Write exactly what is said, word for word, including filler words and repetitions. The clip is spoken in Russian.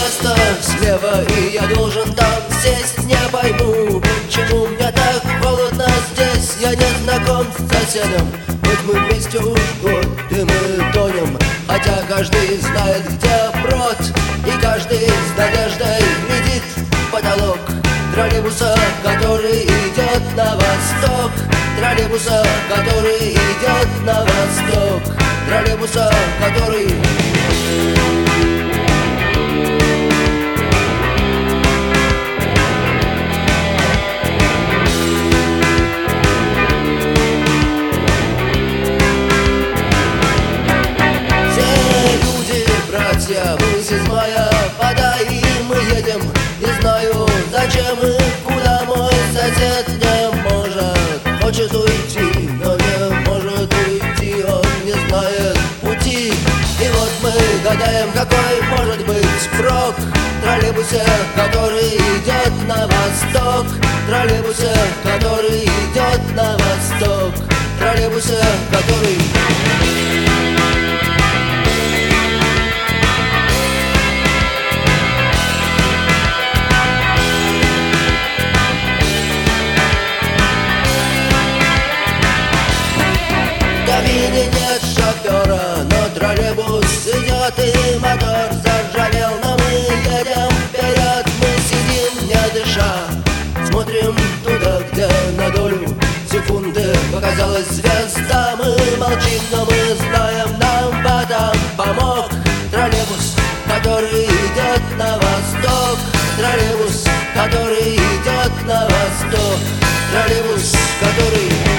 место слева, и я должен там сесть. Не пойму, почему мне так холодно здесь. Я не знаком с соседом, хоть мы вместе уж год, и мы тонем. Хотя каждый знает, где брод, и каждый с надеждой глядит в потолок троллейбуса, который идет на восток. Троллейбуса, который идет на восток. Троллейбуса, который... Мы седьмая вода, и мы едем. Не знаю, зачем и куда мой сосед не может. Хочет уйти, но не может уйти. Он не знает пути. И вот мы гадаем, какой может быть прок в троллейбусе, который идет на восток. Троллейбусе, который идет на восток. Троллейбусе, который... В кабине нет шофера, но троллейбус идет, и мотор заржавел, но мы едем вперед. Мы сидим, не дыша, смотрим туда, где на долю секунды показалась звезда. Мы молчим, но мы знаем, нам в этом помог троллейбус, который идет на восток. Троллейбус, который идет на восток. Троллейбус, который...